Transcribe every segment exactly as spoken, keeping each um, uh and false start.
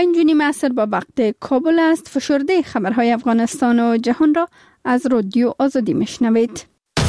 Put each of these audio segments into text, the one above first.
پنج و نیم عصر با وقت کابل است. فشرده خبرهای افغانستان و جهان را از رادیو آزادی میشنوید.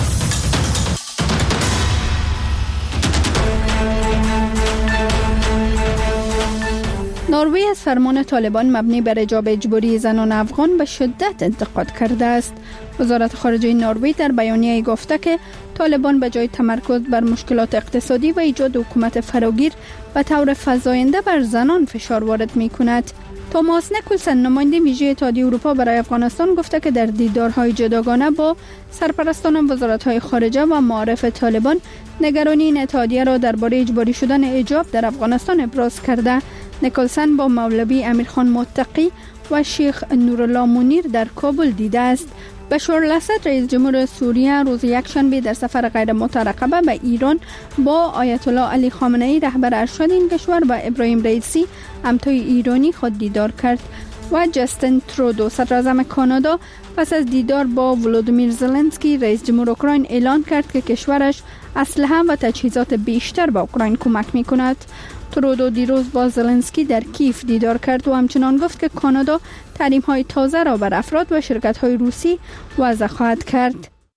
نروژ از فرمان طالبان مبنی بر حجاب اجباری زنان افغان به شدت انتقاد کرده است. وزارت خارجه نروژ در بیانیه گفته که طالبان به جای تمرکز بر مشکلات اقتصادی و ایجاد حکومت فراگیر به طور فزاینده بر زنان فشار وارد می کند. توماس نیکولسن نماینده ویژه اتحادیه اروپا برای افغانستان گفته که در دیدارهای جداگانه با سرپرستان وزارت‌های خارجه و معارف طالبان نگرانی این اتحادیه را درباره اجباری شدن حجاب در افغانستان ابراز کرده. نیکولسن با مولوی امیرخان متقی و شیخ نورالله منیر در کابل دیده است. بشار الاسد رئیس جمهور سوریه روز یکشنبه در سفر غیر مترقبه به ایران با آیت الله علی خامنه‌ای رهبر ارشد این کشور و ابراهیم رئیسی همتای ایرانی خود دیدار کرد و جاستین ترودو صدر اعظم کانادا پس از دیدار با ولودیمیر زلنسکی رئیس جمهور اوکراین اعلان کرد که کشورش اسلحه و تجهیزات بیشتر به اوکراین کمک می‌کند. ترودو دیروز با زلنسکی در کیف دیدار کرد و همچنان گفت که کانادا تحریم‌های تازه را بر افراد و شرکت‌های روسی وضع خواهد کرد.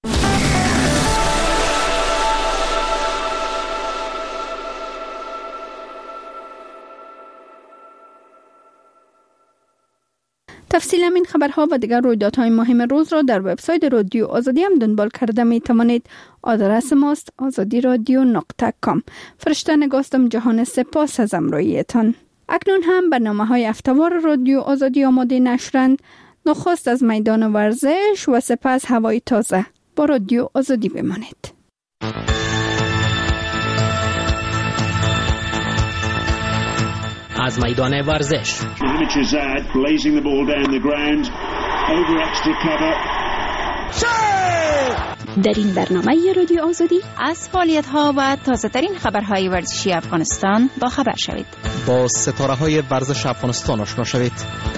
تفصیل این خبرها و دیگر رویدادهای مهم روز را در وبسایت رادیو آزادی هم دنبال کرده می توانید. آدرس ماست آزادی رادیو نقطه کام. فرشته نگاستم جهان سپاس از همراهیتان. اکنون هم برنامه‌های هفته‌وار رادیو آزادی آماده نشرند. نخست از میدان ورزش و سپس هوای تازه. با رادیو آزادی بمانید. از میدان ورزش در این برنامه رادیو آزادی از فعالیت‌ها و تازه‌ترین خبرهای ورزشی افغانستان با خبر شوید. با ستاره‌های ورزش افغانستان آشنا شوید.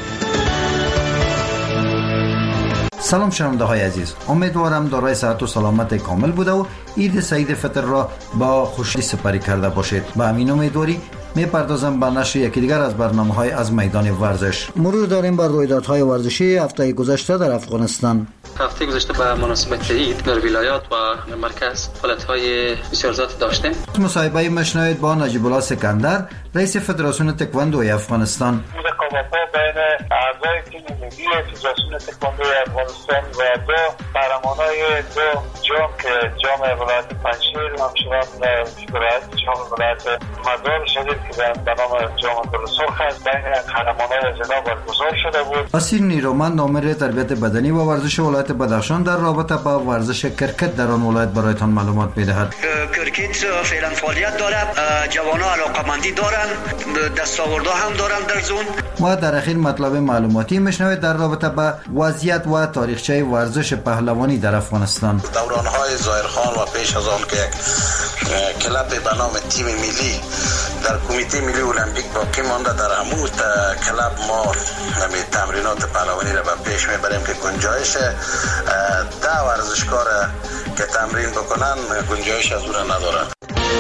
سلام شنونده های عزیز، امیدوارم دارای صحت و سلامت کامل بوده و عید سعید فطر را با خوشی سپری کرده باشید. با همین امیدواری میپردازم به نشر یکی دیگر از برنامه‌های از میدان ورزش. مرور داریم بر رویدادهای ورزشی هفته گذشته در افغانستان. هفته گذشته به مناسبت عید در ولایات و مرکز فعالیت‌های بسیار زیاد داشتیم. مصاحبه مشنوید با نجیب الله سکندر، رئیس فدراسیون تکواندوی افغانستان. رقابت‌ها بین اعضای تیم ملی فدراسیون تکواندوی افغانستان و دو قهرمانای دو جام که جام ولایت پنجشیر و همچنان ولایت جام ولایت مزار شدید که به نام جام گلسرخ است، بین قهرمانای زنا برگزار شده بود. اسیر نیرومند نامر تربیت بدنی و ورزش ولایت بدخشان در رابطه با ورزش کرکت در آن ولایت برایتان معلومات می‌دهد. کرکت فعلا فعالیت دارد، جوانان علاقه‌مندی دارند، دستاوردها هم دارند در زون. و در اخیر مطلب معلوماتی میشنوید در رابطه با وضعیت و تاریخچه ورزش پهلوانی در افغانستان. دوران‌های ظاهرخان و پیش از آن که کلاب به نام تیم ملی در کمیته ملی المپیک باقی مانده، در همون کلاب ما همین تمرینات پهلوانی را به پیش میبریم که گنجایش ده ورزشکار که تمرین بکنن گنجایش از اون ندارد.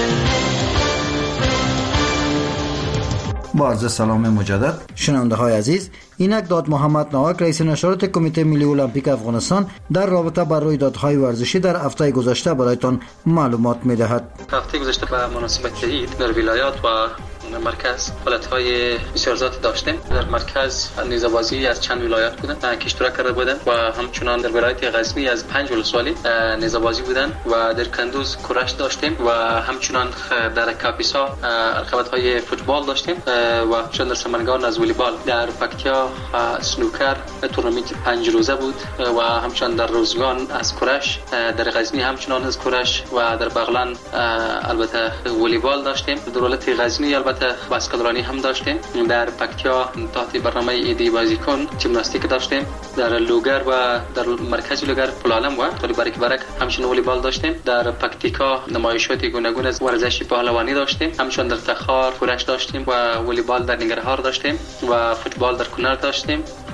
با عرض سلام مجدد شنونده های عزیز، اینک داد محمد نواک رئیس نشرات کمیته ملی المپیک افغانستان در رابطه با رویدادهای ورزشی در هفته گذشته برایتان معلومات میدهد. هفته گذشته به مناسبت عید در ولایات و مرکز فعالیت‌های بسیار زیاد داشتیم. در مرکز نیزه‌بازی از چند ولایت بودن که اشتراک کرده بودند و همچنان در ولایت غزنی از پنج ولسوالی نیزه‌بازی بودند و در کندوز کورش داشتیم و همچنان در کاپیسا رقابت‌های فوتبال داشتیم و همچنان در سمنگان از والیبال. در پکتیا سنوکر تورنمنت پنج روزه بود و همچنان در روزگان از کورش، در غزنی همچنان از کورش و در بغلان البته والیبال داشتیم. در ولایت غزنی البته بسکتبالی هم داشتیم. در پکتیا تحت برنامه ایدی بازیکن جیمناستیک داشتیم. در لوگر و در مرکز لوگر پلالم و طوری برک برک همچنین والیبال داشتیم. در پکتیکا نمایشات گوناگون از ورزش پهلوانی داشتیم. همچنین در تخار کورش داشتیم و والیبال در ننگرهار داشتیم و فوتبال در کنر داشتیم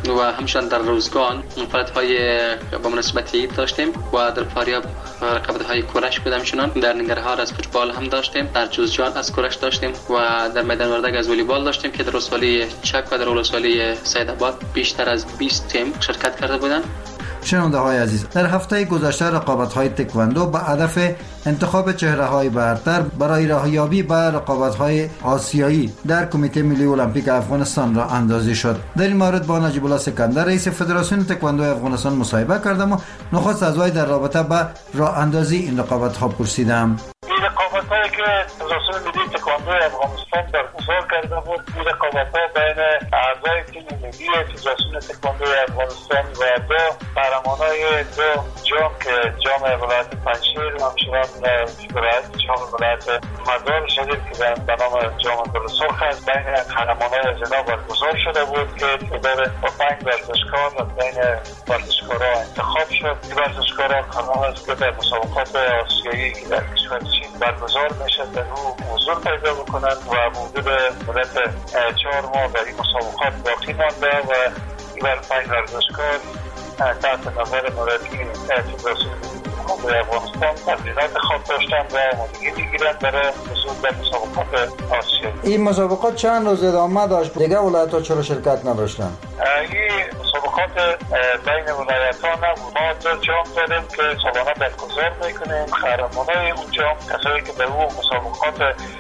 و همچنین در روزگان فعالیت‌های با مناسبت عید داشتیم و در فاریاب رقابت‌های کورش بود. همچنین در ننگرهار از فوتبال هم داشتیم، در جوزجان از کورش داشتیم و در میدان وردگ از والیبال داشتیم که در ولسوالی چک و در ولسوالی سیدآباد بیشتر از بیست تیم شرکت کرده بودند. شنونده های عزیز، در هفته گذشته رقابت های تکواندو به هدف انتخاب چهره های برتر برای راهیابی به رقابت های آسیایی در کمیته ملی المپیک افغانستان را اندازی شد. در این مورد با نجیب الله سکندر رئیس فدراسیون تکواندو افغانستان مصاحبه کردم و نخست از وی در رابطه با راه اندازی این رقابت ها پرسیدم. این رقابت هایی که فدراسیون ملی تکواندو افغانستان برگزار کرده بود، این رقابت ها بین اعضای تیم ملی فدراسیون تکواندو افغانستان و دو قهرمانای دو جام که جام ولایت پنجشیر و همچنان ولایت جام ولایت مزار شریف که به نام جام گل سرخ است، بین قهرمانای زنا برگزار شده بود که تعداد پنج ورزشکار از بین ورزشکارها انتخاب شد. این ورزشکارها قرار است که در مسابقات آسیایی که در کشور چین برگزار میشه در او حضور پیدا بکنند و حدود مدت چهار ماه در این مسابقات باقی مانده و این پنج ورزشکار تحت نظر مربی فدراسیون تکواندو افغانستان تمرینات خواب داشتند و آمادگی میگیرند برای حضور در مسابقات آسیایی. این مسابقات چند روز ادامه داشت؟ دیگه ولایت‌ها چرا شرکت نداشتند؟ این مسابقات بین ولایت‌ها نبود. ما دو جام داریم که سالانه برگزار میکنیم. قهرمانای اون جام کسایی که در اون مسابقات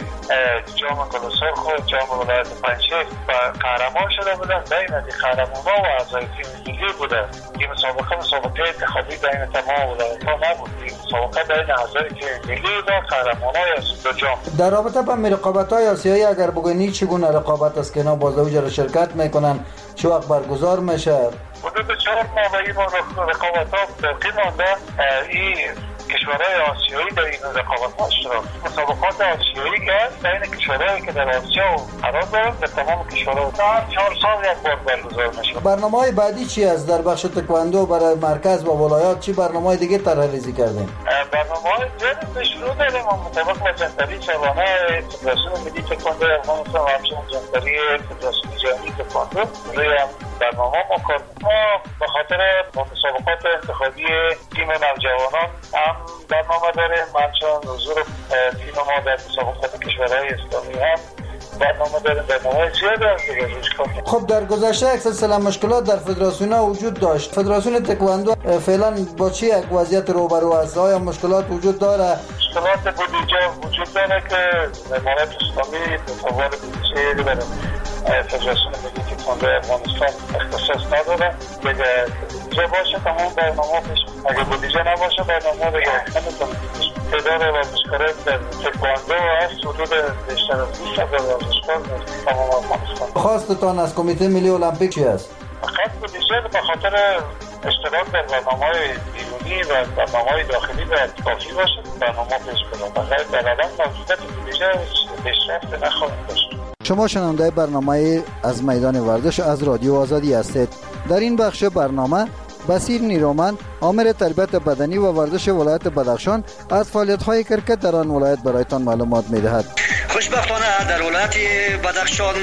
جام گل سرخ و جام ولایت پنجشیر و قهرمان شده بودن، بین از قهرمان‌ها و اعضای تیم ملی بودن. این مسابقه مسابقه انتخابی بین تمام ولایت‌ها نبود. این مسابقه بین اعضای تیم ملی و قهرمان‌های از دو جام. در رابطه با رقابت‌های آسیایی اگر بگویی چگونه رقابت است که اینا باز اوج شرکت میکنن، چه وقت برگزار میشه؟ حدود چهار ماه و این رقابت‌ها باقی مانده. این کشورهای آسیایی در این رقابت‌ها اشتراک مسابقات آسیایی که است بین کشورهایی که در آسیا قرار دارند به تمام کشورها در چهار سال یک بار برگزار میشه. برنامه‌های بعدی چی است در بخش تکواندو برای مرکز و ولایات؟ چی برنامه‌های دیگه طرح‌ریزی کردین؟ برنامه‌های زیادی شروع داریم مطابق با جنتری سالانه فدراسیون ملی تکواندو افغانستان و همچنین جنتری فدراسیون جهانی تکواندو روی برنامه ما کار ما به خاطر مسابقات انتخابی تیم نوجوانان هم برنامه داریم. همچنین حضور تیم ما در مسابقات کشورهای اسلامی هم برنامه داریم. برنامه زیاده است دیگه روش کار. خب در گذشته یک سلسله مشکلات در فدراسیون ها وجود داشت. فدراسیون تکواندو فعلا با چی یک وضعیت روبرو است؟ آیا مشکلات وجود داره؟ مشکلات بودجه وجود داره که امارات اسلامی تصور بودجه داره. فدراسیون ملی تکواندو افغانستان اختصاص نداره. دیگه بودجه باشه تمام برنامه پیش. اگه بودجه نباشه برنامه دیگه نمیتونه. تعداد ورزشکاران در تکواندو هست حدود بیشتر از بیست هزار ورزشکار در تمام افغانستان. خواستتان از کمیته ملی المپیک چی است؟ فقط بودجه به خاطر اشتراک در برنامه‌های بیرونی و برنامه‌های داخلی باید کافی باشه. برنامه پیش کنه. بغیر در الان موجودیت بودجه پیشرفت نخواهد داشت. شما شنونده برنامه از میدان ورزش از رادیو آزادی هستید. در این بخش برنامه بصیر نیرومند آمر تربیت بدنی و ورزش ولایت بدخشان از فعالیت‌های کرکت در آن ولایت برایتان معلومات می‌دهد. خوشبختانه در ولایت بدخشان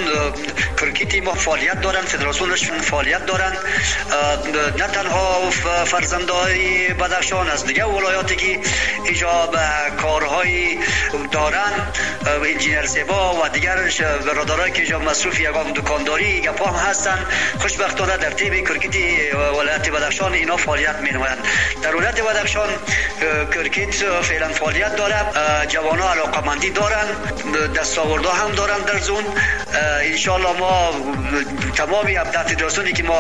کرکتی ما فعالیت دارند، فدراسیونش فعالیت دارند. نه تنها فرزندای بدخشان از دیگه ولایاتی که اینجا به کارهای دارند، انجینر سبا و دیگر برادرایی که اینجا مصروف یگان دکانداری گپا هم هستند، خوشبختانه در تیم کرکتی ولایت بدخشان اینا فعالیت می‌نمایند. در ولایت بدخشان کرکت فعلا فعالیت داره. جوانان علاقه‌مندی دارند، دستاورده هم دارن در زون. انشالله ما تمام ابداع فدراسیونی که ما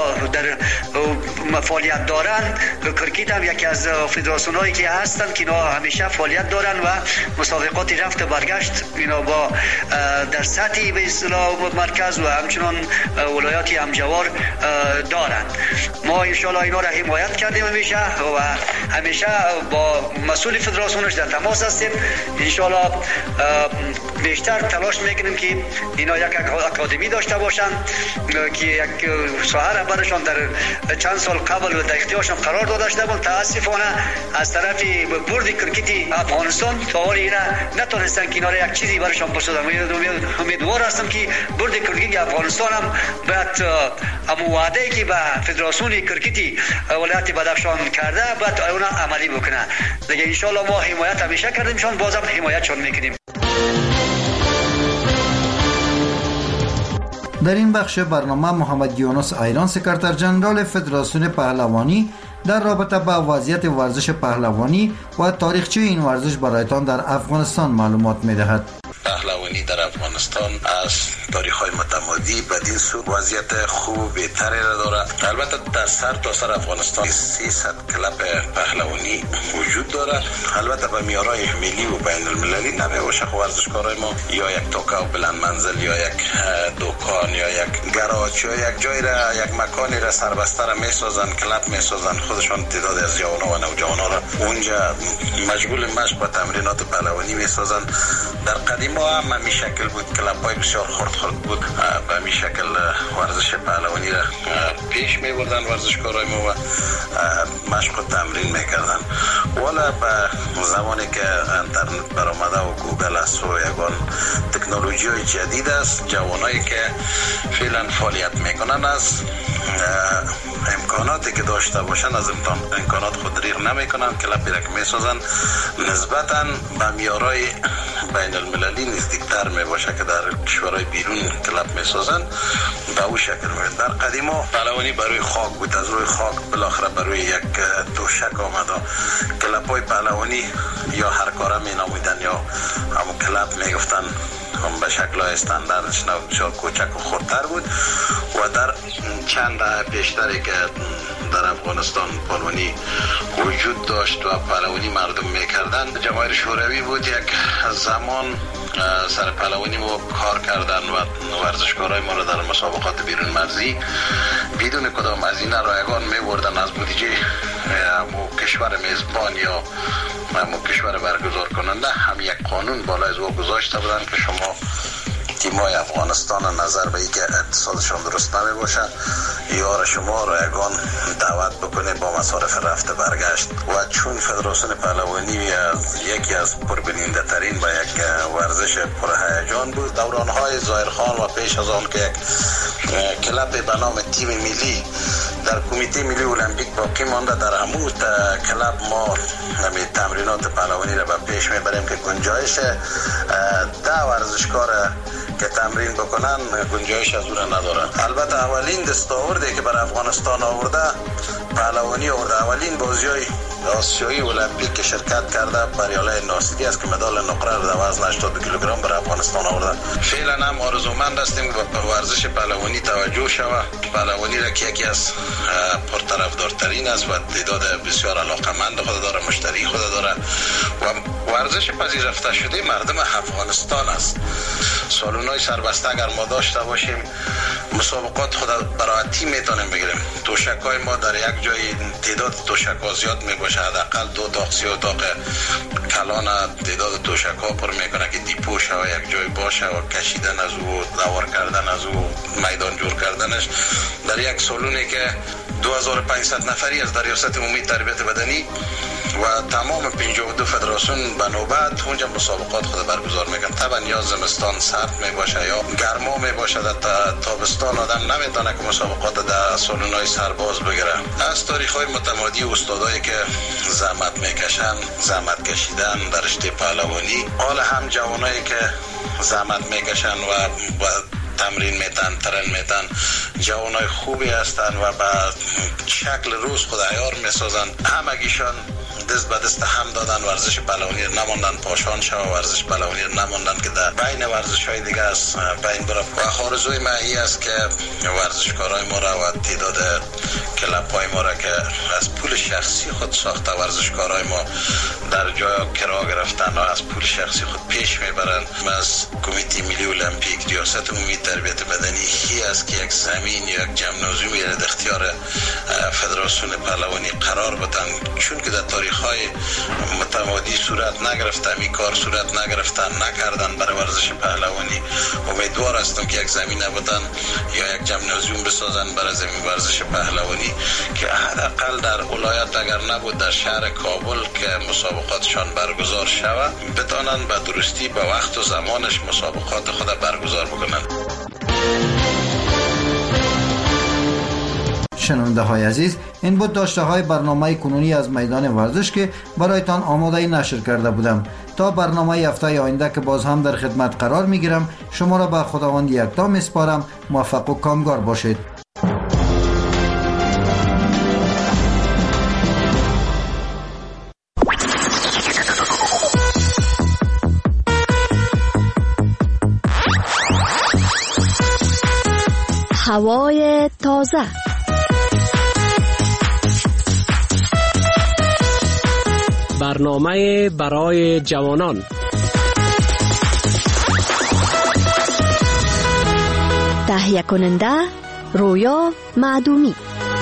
در فعالیت دارن، کرکت هم یکی از فدراسیونایی که هستن که اینا همیشه فعالیت دارن و مسابقات رفت برگشت اینا با در سطح به اصطلاح مرکز و همچنان ولایات همجوار دارن. ما انشالله اینا را حمایت کردیم همیشه و همیشه با مسئول فدراسیونش در تماس هستیم. انشالله بیشتر تلاش میکنیم که اینا یک اکادمی داشته باشن که یک ساحه برشان در چند سال قبل در اختیارشان قرار داده شده بود. تاسفانه از طرف بورد کرکت افغانستان تا حال اینا نتونستن که اینا یک چیزی برشان بسازن. امیدوار هستم که بورد کرکت افغانستان هم باید امو وعده که به فدراسیون کرکت ولایت بدخشان کرده باید اون عملی بکنه. دیگه ان شاء الله ما حمایت همیشه کردیم، شون بازم حمایتشون میکنیم. در این بخش برنامه محمد یونس ایران سکرتر جنرال فدراسیون پهلوانی در رابطه با وضعیت ورزش پهلوانی و تاریخچه این ورزش برایتان در افغانستان معلومات می‌دهد. پهلوانی در افغانستان از تاریخ‌های متمادی بدین سو وضعیت خوب بهتری را دارد. البته در سر تا سر افغانستان سیصد کلاب پهلوانی وجود دارد. البته به معیارهای ملی و بین المللی نمی‌باشه. ورزشکارای ما یا یک توکا و بلند منزل یا یک دکان یا یک گاراژ یا یک جای را یک مکانی را سربسته را می‌سازند، کلاب می‌سازند، خودشان تعداد از جوانان و نوجوانان را اونجا مشغول مشق و تمرینات پهلوانی می‌سازند. در قدیم هم همین شکل بود، کلاب‌های بسیار خرد خرد بود، به همین شکل ورزش پهلوانی را پیش می‌بردن ورزشکارای ما و مشق و تمرین می‌کردن. والا به زمانی که اینترنت برآمده و گوگل است و یگان تکنولوژی‌های جدید است، جوانایی که فعلا فعالیت می‌کنن از امکاناتی که داشته باشن از امکانات خود ریغ نمی‌کنن، کلابی را که می‌سازن نسبتاً به معیارهای بین المللی نزدیکتر می باشه که در کشورهای بیرون کلاب می سازن. به او شکل می در قدیما پهلوانی برای خاک بود، از روی خاک بالاخره برای یک توشک آمد. کلاب های پهلوانی یا هر کاره می نامیدن یا همون کلاب می گفتن، هم به شکل استانداردش بسیار کوچک و خردتر بود و در چند دهه پیشتری که در افغانستان پهلوانی وجود داشت و پهلوانی مردم میکردن، جماهیر شوروی بود یک زمان سر پهلوانی ما کار کردن و ورزشکارای ما را در مسابقات بیرون مرزی بدون کدام از این رایگان میبردن از بودجه کشور میزبان یا کشور برگزار کننده. هم یک قانون بالای از او گذاشته بودن که شما تیمای افغانستان نظر به اینکه اقتصادشان درست نمی باشه یا شما را یگان دعوت بکنه با مصارف رفته برگشت. و چون فدراسیون پهلوانی یکی از پربیننده ترین و یک ورزش پرهیجان بود، دورانهای ظاهرخان و پیش از آن که یک کلاب به نام تیم ملی در کمیته ملی المپیک باقی مانده، در همون کلاب ما نمی تمرینات پهلوانی را به پیش میبریم که گنجایش ده ورزشکار که تمرین بکنن گنجایش از اون ندارن. البته اولین دستاوردی که بر افغانستان آورده پهلوانی آورده، اولین بازی‌های آسیایی المپیک که شرکت کرده بریاله ناصری است که مدال نقره را در وزن هشتاد کیلوگرم بر افغانستان آورده. فعلا هم آرزومند هستیم به ورزش پهلوانی توجه شود. پهلوانی را که یکی از پرطرفدارترین است و تعداد بسیار علاقمند خود داره، مشتری خود داره و ورزش پذیرفته شده مردم افغانستان است. سالونای سربسته اگر ما داشته باشیم مسابقات خود براحتی میتونیم بگیریم. توشکای ما در یک جای تعداد توشک‌ها زیاد میباشه، حداقل دو داغ سی و داغ کلان تعداد توشک‌ها پر میکنه که دیپو شوه یک جای باشه و کشیدن از او، دوار کردن از او، میدان جور کردنش در یک سالونی که دو هزار و پانصد نفری از در ریاست عمومی تربیت بدنی و تمام پنجاه و دو فدراسیون به نوبت اونجا مسابقات خود برگزار میکنن. طبعا یا زمستان سرد میباشه یا گرما میباشه، در تابستان آدم نمیتونه که مسابقات در سالونای سرباز بگیره. از تاریخ‌های متمادی استادایی که زحمت میکشن، زحمت کشیدن در رشته پهلوانی، حال هم جوانایی که زحمت میکشن و با تمرین میتن، ترن میتن، جوانای خوبی هستن و به شکل روز خود عیار میسازن. همگیشان دست به دست هم دادن، ورزش پهلوانی نماندن پاشان شو، ورزش پهلوانی نماندن که در بین ورزش های دیگه است بین بره. و آرزوی من این است که ورزشکارای ما را و تعداد کلاب های ما را که از پول شخصی خود ساخته ورزشکارای ما در جای کرا گرفتن و از پول شخصی خود پیش میبرند. از کمیته ملی المپیک ریاست عمومی تربیت بدنی هی است که یک زمین یا یک جمنازیومی را در اختیار فدراسیون پهلوانی قرار بدن، چون که در تاریخ های متمادی صورت نگرفته، می کار صورت نگرفتن نکردن برای ورزش پهلوانی. امیدوار هستم که یک زمین بدن یا یک جمنازیوم بسازن برای زمین ورزش پهلوانی که حداقل در ولایت اگر نبود در شهر کابل که مسابقاتشان برگزار شود بتانند به درستی به وقت و زمانش مسابقات خود برگزار بکنند. شنونده های عزیز، این بود داشته های برنامه کنونی از میدان ورزش که برایتان آماده نشر کرده بودم. تا برنامه هفته آینده که باز هم در خدمت قرار می گیرم، شما را به خداوند یکتا می سپارم. موفق و کامگار باشید. هوای تازه، برنامه برای جوانان، تهیه کننده رویا معدومی.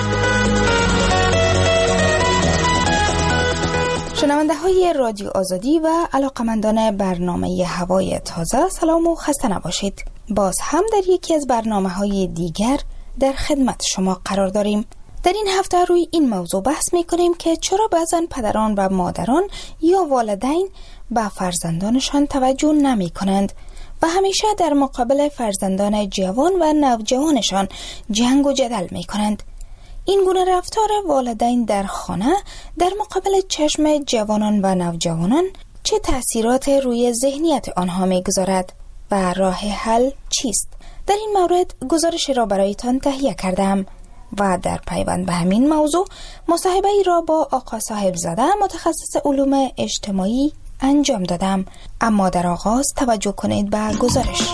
شنونده های رادیو آزادی و علاقمندان برنامه هوای تازه، سلام و خسته نباشید. باز هم در یکی از برنامه های دیگر در خدمت شما قرار داریم. در این هفته روی این موضوع بحث می کنیم که چرا بعضن پدران و مادران یا والدین به فرزندانشان توجه نمی کنند و همیشه در مقابل فرزندان جوان و نوجوانشان جنگ و جدل می کنند. این گونه رفتار والدین در خانه در مقابل چشم جوانان و نوجوانان چه تأثیرات روی ذهنیت آنها می گذارد و راه حل چیست؟ در این مورد گزارش را برایتان تهیه کردم و در پیوند به همین موضوع مصاحبه ای را با آقا صاحب زاده متخصص علوم اجتماعی انجام دادم. اما در آغاز توجه کنید به گزارش.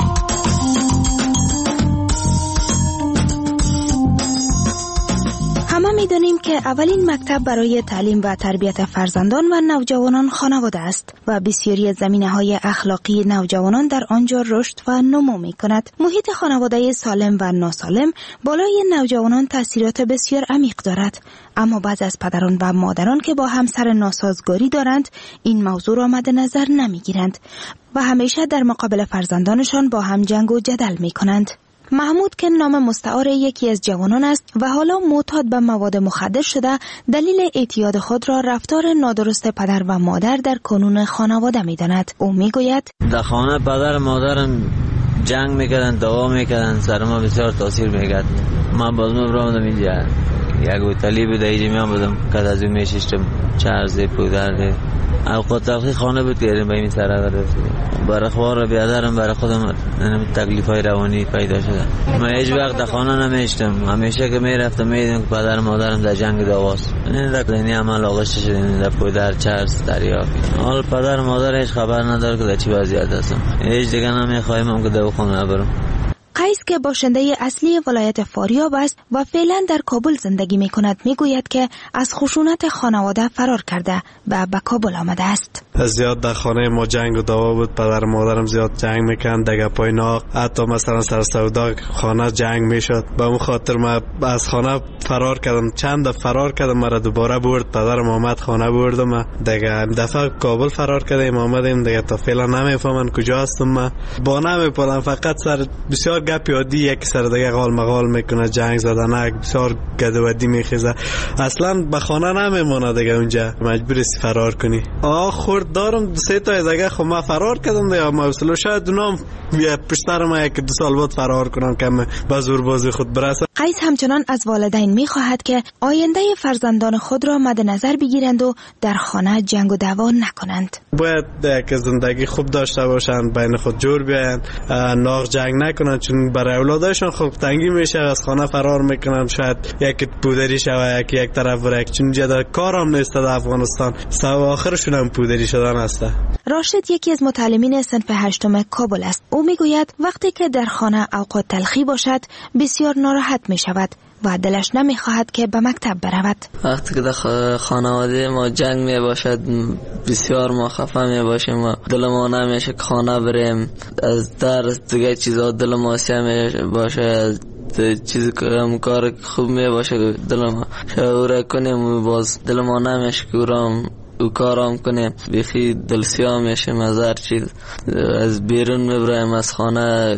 همه می‌دانیم که اولین مکتب برای تعلیم و تربیت فرزندان و نوجوانان خانواده است و بسیاری از زمینه‌های اخلاقی نوجوانان در آنجا رشد و نمو می‌کند. محیط خانواده سالم و ناسالم بالای نوجوانان تأثیرات بسیار عمیق دارد، اما بعضی از پدران و مادران که با همسر ناسازگاری دارند این موضوع را مد نظر نمی‌گیرند و همیشه در مقابل فرزندانشان با هم جنگ و جدل می‌کنند. محمود که نام مستعار یکی از جوانان است و حالا معتاد به مواد مخدر شده، دلیل اعتیاد خود را رفتار نادرست پدر و مادر در کنون خانواده می داند. او می گوید در خانه پدر و مادرم جنگ میکردن، دعوا میکردن، سر ما بسیار تاثیر میکرد. من باز مبرامدم اینجا یک اوتالی بود، اینجا می بودم که از اون میشیشتم چرزه پودرده اوقات تلخی خانه بود کردیم به این سر برای خوار بیادرم برای خودم تکلیف های روانی پیدا شده. من هیچ وقت در خانه نمیشتم، همیشه که میرفتم میدیدم که پدر مادرم در جنگ دعواست. این در ذهنی عمل آغشته شده در پودر چرس دریا. حال پدر مادر هیچ خبر نداره که در چی وضعیت هستم. هیچ دیگه نمیخوایم که در خانه برم. قیس که باشنده اصلی ولایت فاریاب است و فعلا در کابل زندگی می کند می گوید که از خشونت خانواده فرار کرده و به کابل آمده است. زیاد در خانه ما جنگ و دعوا بود، پدر مادرم زیاد جنگ میکرد، دیگه پای ناق، حتی مثلا سر سودا خانه جنگ میشد. به اون خاطر من از خانه فرار کردم، چند دفعه فرار کردم، مرا دوباره برد پدرم آمد خانه بردم. دیگه دفعه کابل فرار کردیم آمدیم، دیگه تا فعلا نمیفهمن کجا هستم. من با نمیپرم، فقط سر بسیار گپی عادی یک سر دیگه قال مقال میکنه، جنگ زدن بسیار گدودی میخیزه، اصلا به خانه نمیمونه دیگه، اونجا مجبوری فرار کنی. آخر دارم سه تا دیگه خب من فرار کردم دیگه، ما اصلا شاید دونم یه پشتر ما یک دو سال بعد فرار کنم که به زور بازی خود برسم. قیس همچنان از والدین میخواهد که آینده فرزندان خود را مد نظر بگیرند و در خانه جنگ و دعوا نکنند. باید یک زندگی خوب داشته باشند، بین خود جور بیاین، ناق جنگ نکنند، چون برای اولادشون خوب تنگی میشه، از خانه فرار میکنن، شاید یک پودری شوه، یک یک طرف بره، چون جدا کارم نیست در افغانستان، سو آخرشون هم پودری شدن است. راشد یکی از متعلمین صنف هشتم کابل است. او میگوید وقتی که در خانه اوقات تلخی باشد بسیار ناراحت می شود و دلش نمی خواهد که به مکتب برود. وقتی که در خانواده ما جنگ می باشد بسیار ما خفه می باشیم و دل ما نمیشه که خانه بریم، از درس دیگه چیزا دل ما سیاه می باشه، چیزی که کار خوب می باشه دل ما شعوره کنیم باز دل ما نمیشه که او کارام کنیم بیخی دلسیاه میشیم از هر چیز، از بیرون میبرایم از خانه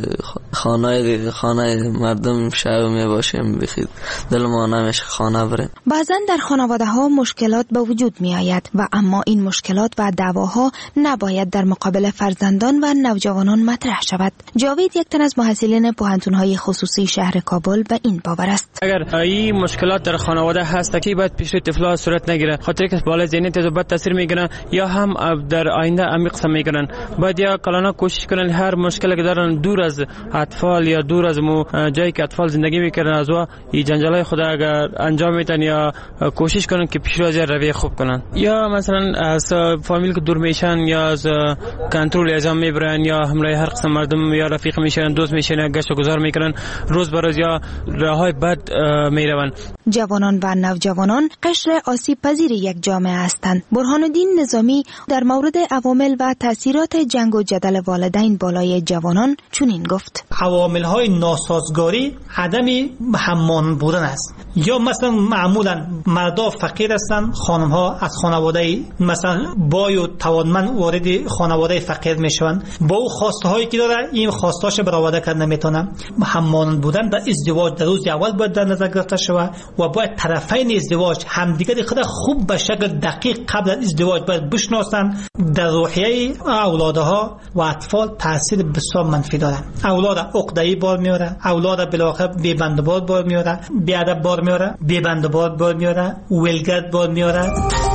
خانه خانه مردم شعو میباشیم بیخی دل ما نمیشه خانه بریم. بعضا در خانواده ها مشکلات به وجود می آید و اما این مشکلات و دعواها نباید در مقابل فرزندان و نوجوانان مطرح شود. جاوید یک تن از محصلین پوهنتون‌های خصوصی شهر کابل به این باور است. اگر این مشکلات در خانواده هست که باید پیش روی طفل‌ها صورت نگیره، خاطر که بالا ذهنیت رو بد تاثیر میگیرن یا هم در آینده عمیق سم میگیرن. باید یا کلانا کوشش کنن هر مشکلی که دارن دور از اطفال یا دور از مو جایی که اطفال زندگی میکنن از وا این جنجالای خود اگر انجام میدن یا کوشش کنن که پیش روی رویه خوب کنن، یا مثلا از فامیل که دور میشن یا از کنترل اعزام میبرن یا همراه هر قسم مردم یا رفیق میشن دوست میشن گشت و گذار میکنن روز به روز یا راههای بد میرون. جوانان و نوجوانان قشر آسیب پذیر یک جامعه هستند. برهان‌الدین نظامی در مورد عوامل و تأثیرات جنگ و جدل والدین بالای جوانان چنین گفت: عوامل‌های ناسازگاری عدم هممان بودن است. یا مثلا معمولا مردا فقیر هستند، خانم‌ها از خانواده مثلا بای و توانمند وارد خانواده فقیر میشوند، با او خواستهایی که داره این خواستاش برآورده کردن نمیتونه. هممان بودن در ازدواج در روز اول باید در نظر گرفته شود و باید طرفین ازدواج همدیگر خود خوب به شکل دقیق قبل از ازدواج باید بشناسن. در روحیه اولادها و اطفال تاثیر بسیار منفی داره. اولاد عقده‌ای بار میاره، اولاد بالاخره بی بندبار بار میاره، بی ادب بار میاره، بی بندبار بار میاره، ولگرد بار میاره.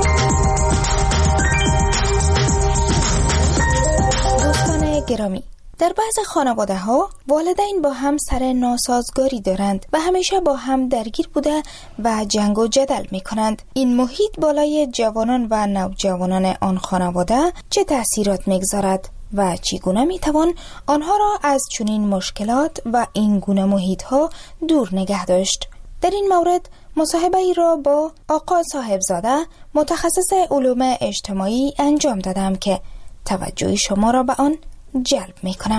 دوستان گرامی، در بعض خانواده ها والدین با هم سر ناسازگاری دارند و همیشه با هم درگیر بوده و جنگ و جدل می کنند. این محیط بالای جوانان و نوجوانان آن خانواده چه تأثیرات میگذارد و چگونه می توان آنها را از چنین مشکلات و این گونه محیط ها دور نگه داشت؟ در این مورد مصاحبه ای را با آقا صاحبزاده متخصص علوم اجتماعی انجام دادم که توجه شما را به آن جلب می کنم.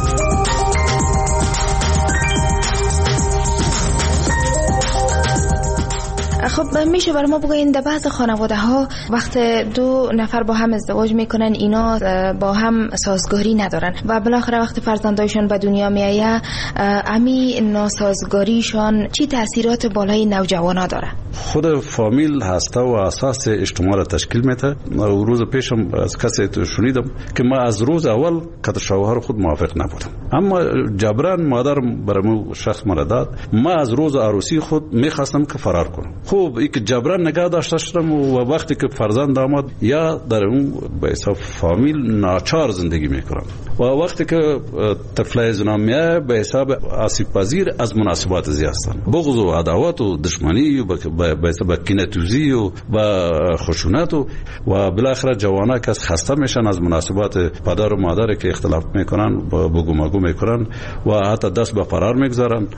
خب میشه برای ما بگوین در بعض خانواده ها وقت دو نفر با هم ازدواج میکنن اینا با هم سازگاری ندارن و بالاخره وقت فرزندایشون به دنیا میایه امی ناسازگاریشون چی تاثیرات بالای نوجوانا داره؟ خود فامیل هسته و اساس اجتماع را تشکیل میده. روز پیشم از کسی شنیدم که ما از روز اول که شوهر خود موافق نبودم، اما جبران مادرم برام شخص مرا داد. ما از روز عروسی خود میخواستم که فرار کنم. خوب این که جبران نگاه داشته شدم و وقتی که فرزند آمد یا در اون به حساب فامیل ناچار زندگی میکنم و وقتی که طفل زنا میاد به حساب آسیب پذیر از مناسبات زیاد هستند. بغض و عداوت و دشمنی و به حساب کینه‌توزی و با خشونت و و بالاخره جوانا که خسته میشن از مناسبات پدر و مادر که اختلاف میکنن بگو مگو میکنن و حتی دست به فرار میگذارن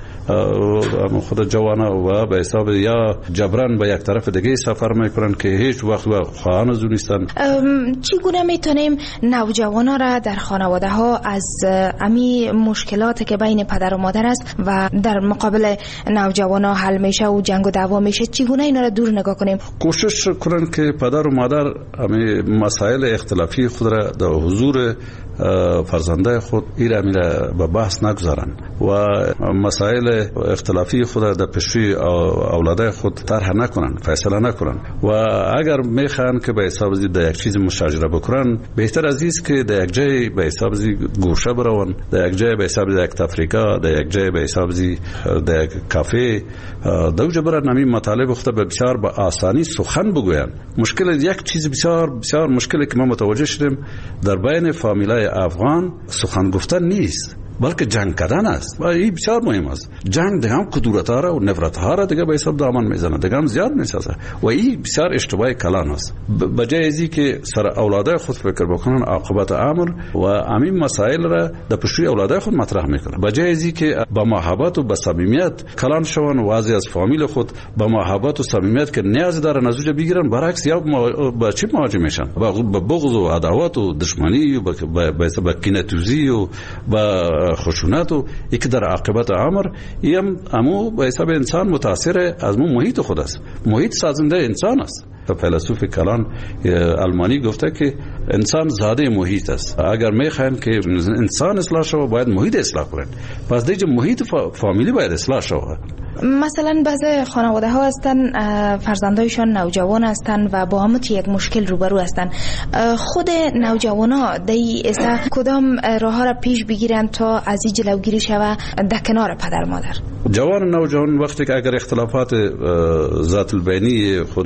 خود جوانا و به حساب یا جبران به یک طرف دیگه سفر میکنن که هیچ وقت و خواهان از نیستن. چگونه میتونیم نوجوانا را در خانواده ها از امی مشکلاتی که بین پدر و مادر است و در مقابل نوجوانا حل میشه و جنگ و دعوا میشه چگونه اینا را دور نگاه کنیم؟ کوشش کنن که پدر و مادر امی مسائل اختلافی خود را در حضور فرزنده خود ایره میره به بحث نگذارن و مسائل اختلافی خود را در پیشروی اولاده خود طرح نکنن، فیصله نکنن و اگر میخوان که به حساب زی در یک چیز مشاجره بکنن بهتر از است که در یک جای به حساب زی گوشه برون، در یک جای به حساب زی یک تفریقه، در یک جای به حساب زی در یک کافه دوجه برن همین مطالب خود به بسیار با آسانی سخن بگوین. مشکل یک چیز بسیار بسیار مشکلی که ما متوجه شدیم در بین فامیلای افغان سخن گفتن نیست. بلکه جنگ کردن است و این بسیار مهم است. جنگ دیگه هم کدورت ها را و نفرت ها را دیگه به حساب دامن میزنه، دیگه هم زیاد میسازه و این بسیار اشتباه کلان است. بجای ازی که سر اولادای خود فکر بکنن عاقبت امر و همین مسائل را در پشوی اولادای خود مطرح میکنن، بجای ازی که با محبت و با صمیمیت کلان شون واضح از فامیل خود با محبت و صمیمیت که نیاز دارن از اونجا بگیرن، برعکس یا با چی مواجه میشن؟ با بغض و عداوت و دشمنی و با کینه‌توزی و با خشونت و یک در عاقبت امر ایم امو به حساب انسان متاثر از مو محیط خود است. محیط سازنده انسان است. فیلسوف کلان آلمانی گفته که انسان زاده محیط است. اگر میخواین که انسان اصلاح شود باید محیط اصلاح کنند. پس دیگه محیط فامیلی باید اصلاح شود. مثلا بعضی خانواده ها هستن فرزندایشان نوجوان هستن و با هم یک مشکل روبرو هستن، خود نوجوان ها دی ایسا کدام راه ها را پیش بگیرن تا از این جلوگیری شوه در کنار پدر مادر؟ جوان نوجوان وقتی که اگر اختلافات ذات البینی خود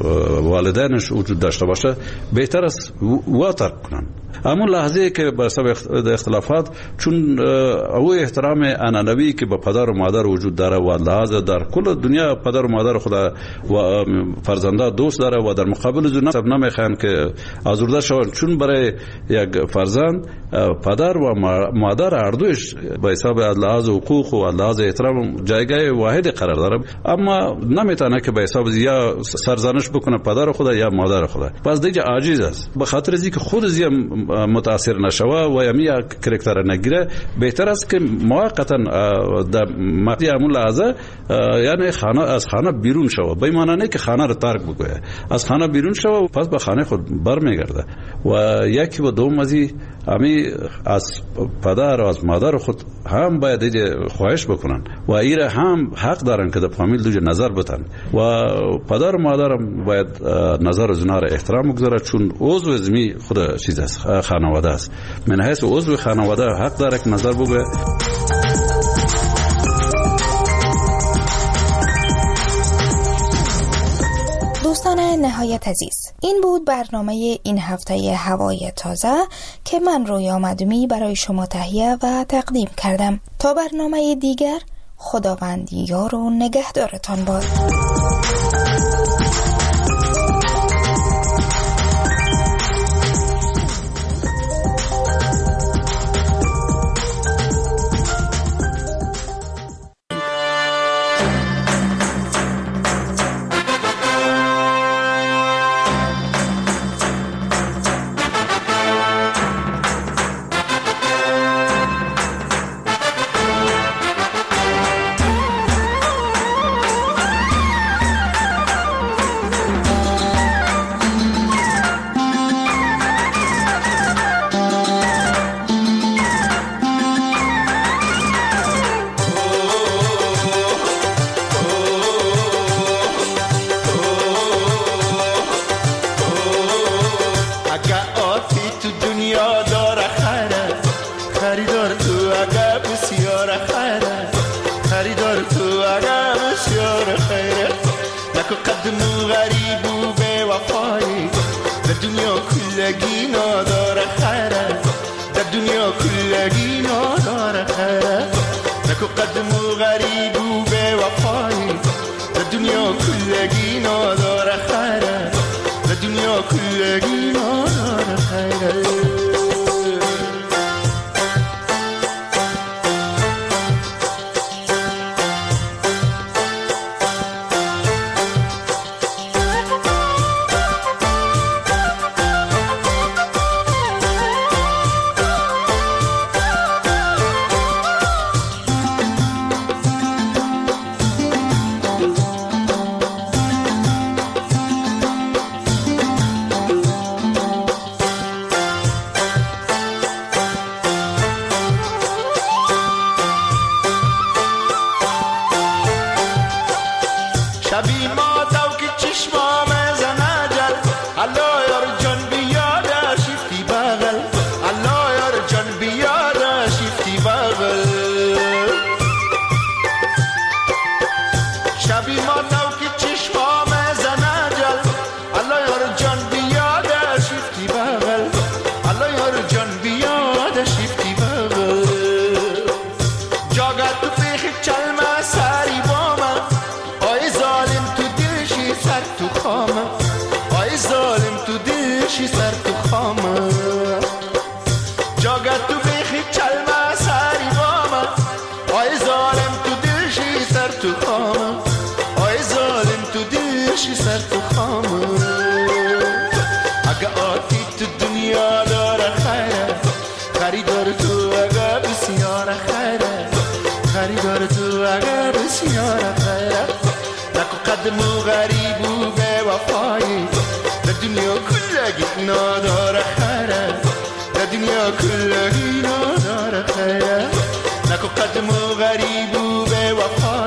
والدینش وجود داشته باشه بهتر است وا ترک کنن. همون لحظه که بر سبب اختلافات چون او احترام انانوی که به پدر و مادر وجود داره و لحاظ در کل دنیا پدر و مادر خدا و فرزنده دوست داره و در مقابل زن سب نمیخوان که آزرده شون، چون برای یک فرزند پدر و مادر هر دوش به حساب لحاظ حقوق و لحاظ احترام جایگاه واحد قرار داره، اما نمیتونه که به حساب یا سرزنش بکنه پدر خدا یا مادر خدا. پس دیگه عاجز است. به خاطر اینکه خود زی متاثر نشوه و یمی کرکتر نگیره بهتر است که موقتا در مقطع همون لحظه یعنی خانه از خانه بیرون شوه، به معنی نه که خانه رو ترک بکنه، از خانه بیرون شوه پس به خانه خود برمیگرده و یکی و دوم ازی همی از پدر و از مادر خود هم باید ایجا خواهش بکنن و ایره هم حق دارن که در فامیل دوجه نظر بتن و پدر و مادر هم باید نظر زنا را احترام بگذاره، چون عضو ازمی خود چیز است، خانواده است. من حیث عضو خانواده حق داره که نظر بگه. دوستان نهایت عزیز، این بود برنامه این هفته هوای تازه که من رویا مدومی برای شما تهیه و تقدیم کردم. تا برنامه دیگر، خداوند یار و نگهدارتان باد. بسیار خیره نکو قدم و غریب و به وفایی در دنیا کلگی نادار خیره در دنیا کلگی نادار خیره نکو قدم و غریب و به وفایی